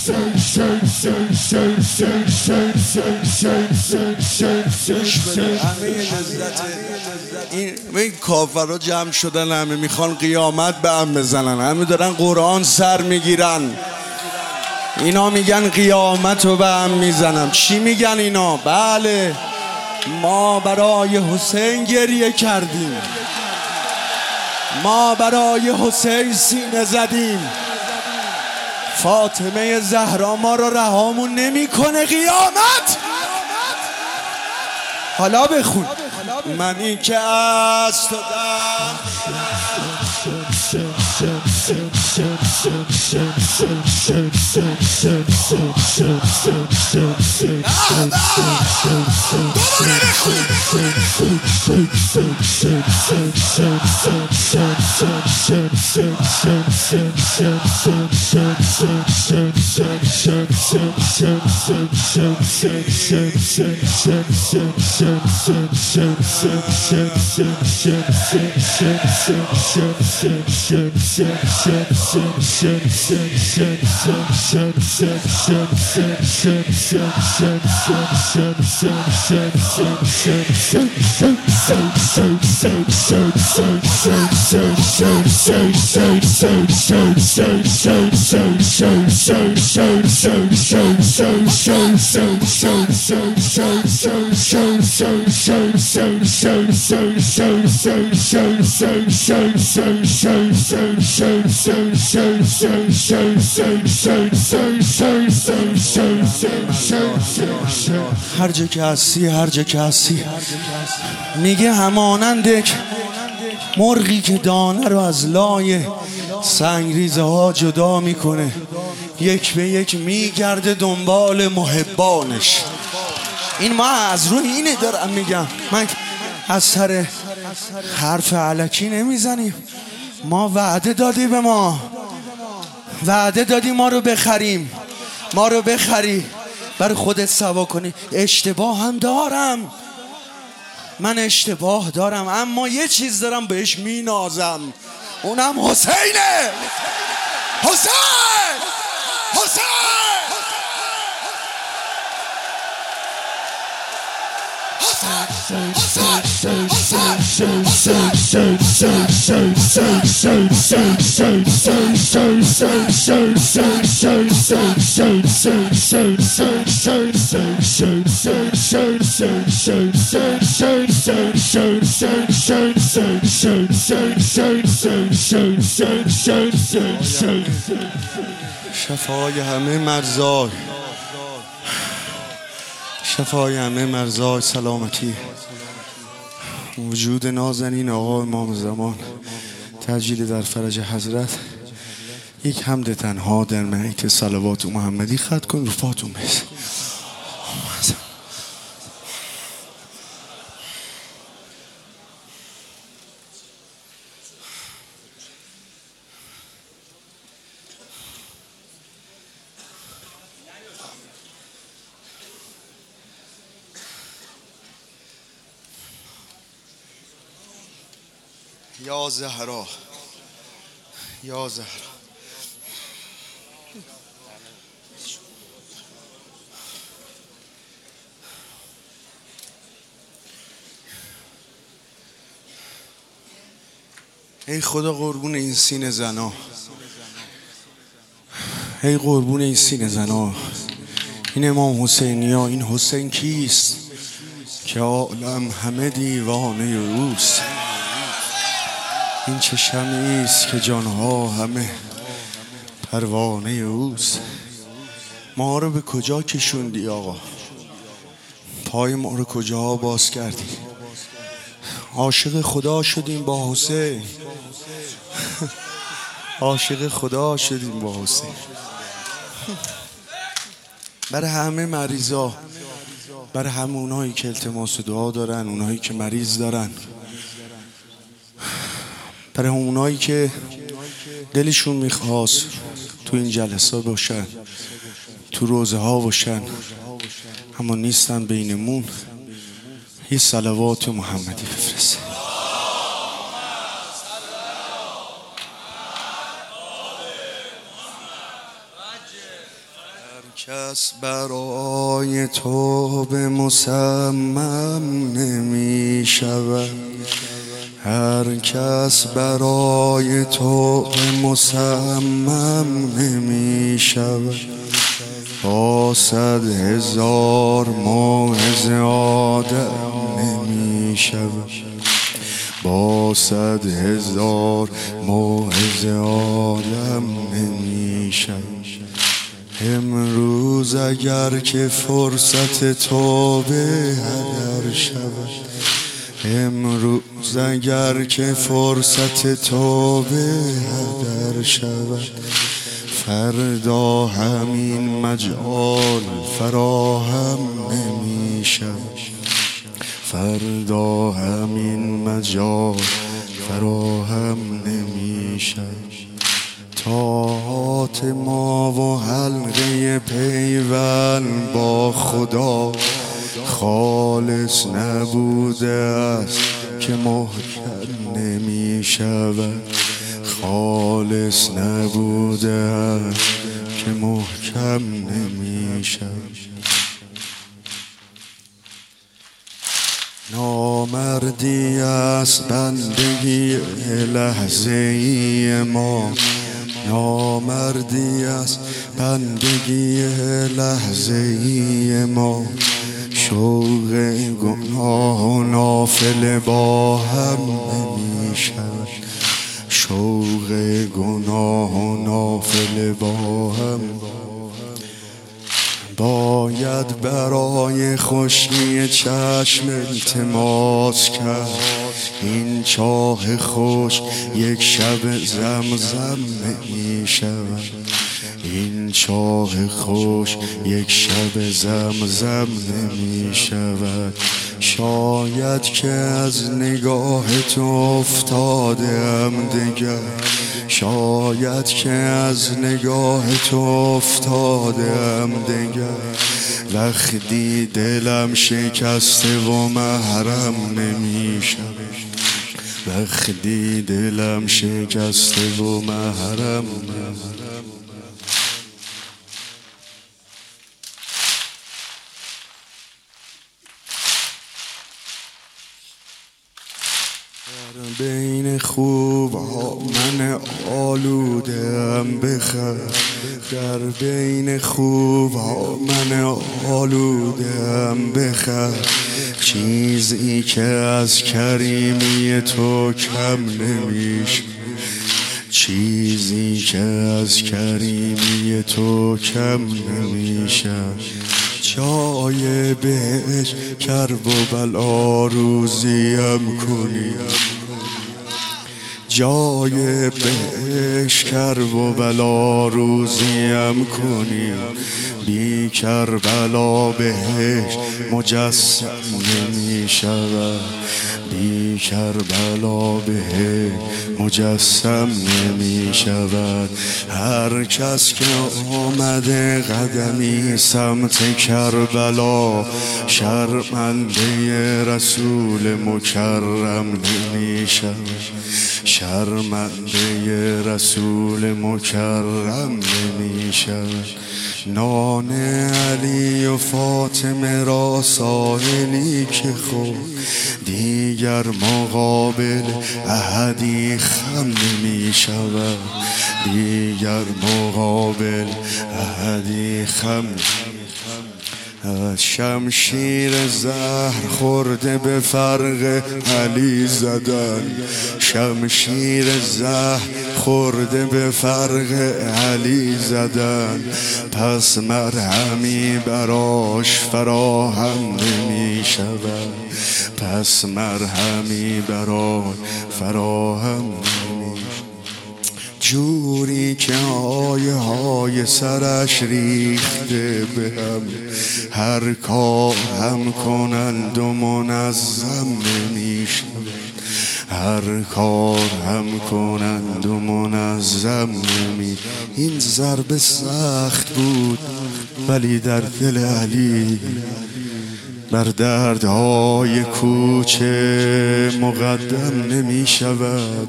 این کافرها جمع شدن، همه میخوان قیامت به هم بزنن، همه دارن قرآن سر میگیرن، اینا میگن قیامت رو به هم میزنم. چی میگن اینا؟ بله ما برای حسین گریه کردیم، ما برای حسین سینه زدیم، فاطمه زهرا ما رو رهامون نمیکنه قیامت. حالا بخون منی که از تو هر جا که هستی، هر جا که هستی، میگه همانند یک مرغی که دانه رو از لای سنگریزه ها جدا میکنه، یک به یک میگرده دنبال محبانش. این ما از روی اینه دارم میگم، من از سر حرف علکی نمیزنیم. ما وعده دادی به ما، وعده دادی ما رو بخریم، ما رو بخری برای خودت سوا کنی. اشتباه هم دارم، من اشتباه دارم، اما یه چیز دارم بهش مینازم، اونم حسینه. حسین حسین شفای همه مرزای، شفای همه مرزای، سلامتی وجود نازنین آقا امام زمان، تجلیل در فرج حضرت. یک حمد تنها در محیط صلوات محمدی ختم کن رو فاتون بس. یا زهرا، یا زهرا، ای خدا قربون این سینه زنا، ای قربون این سینه زنا. این امام حسینی ها، این حسین کیست که عالم همه دیوانه اوست؟ این چه شمعی است که جانها همه پروانه اوست؟ ما رو به کجا کشوندی آقا؟ پای ما رو کجا باز کردی؟ عاشق خدا شدیم با حسین، عاشق خدا شدیم با حسین. برای همه مریضا، برای همه اونایی که التماس دعا دارن، اونایی که مریض دارن، برای اونایی که دلشون میخواست تو این جلسه باشن، تو روزه ها باشن اما نیستن بینمون، یه صلوات محمدی بفرسته. کس برای تو به مصمم نمی شود، هر کس برای تو به مصمم نمی شود. با 100,000 موعظه آدم نمی شود، با 100,000 موعظه آدم نمی شود. امروز اگر که فرصت تو به هدر شود، امروز اگر که فرصت تو به هدر شود، فردا همین مجال فراهم نمی شود، فردا همین مجال فراهم نمی شود. طاعات ما و حلقه پیوند با خدا خالص نبوده است که محکم نمی شود، خالص نبوده است که محکم نمی شود. نامردی است بندگی لحظه ای ما، نامردی است بندگی لحظه ای ما. شوق گناه و نافله با هم نمی شود، شوق گناه و نافله با هم. باید برای خشکی چشم التماس کرد، این چاه خوش یک شب زمزم نمی شود، این چاه خوش یک شب زمزم نمی شود. شاید که از نگاه تو افتادم دگر، شاید که از نگاه تو افتادم دگر. وقتی دلم شکسته و محرم نمی شود، وقتی دلم شکسته و محرم در بین خوب ها من آلودم بخر، در بین خوب ها من آلودم بخر. چیزی که از کریمی تو کم نمیشه، چیزی که از کریمی تو کم نمیشه. جای بهش کرب و بلا روزیم کنی، جای بهش کرب و بلا روزیم کنی. بی کربلا بهش مجسم نمی شود، بی کربلا بهش مجسم نمی شود. هر کس که آمده قدمی سمت کربلا، شرمنده رسول مکرم نمی شود، شرمنده رسول مکرم نمی شود. نان علی و فاطمه را ساحلی که خود دیگر مقابل احدی خم نمی شود، دیگر مقابل احدی خم. از شمشیر زهر خورده به فرق علی زدن، شمشیر زهر خورده به فرق علی زدن. پس مرهمی براش فراهم نمی شود، پس مرهمی براش فراهم نمی شود. جوری که آیه های سرش ریخته به هم، هر کار هم کنند و منظم نمی شود، هر کار هم کنند و منظم نمی. این ضربه سخت بود ولی در دل علی بر دردهای کوچه مقدم نمی شود.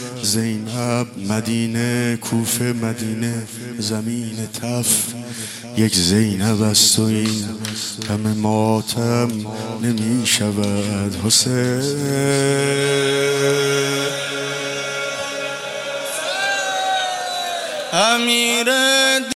زینب مدینه، کوفه مدینه، زمین تف یک زینب است و این همه ماتم نمی شود حسین. امیر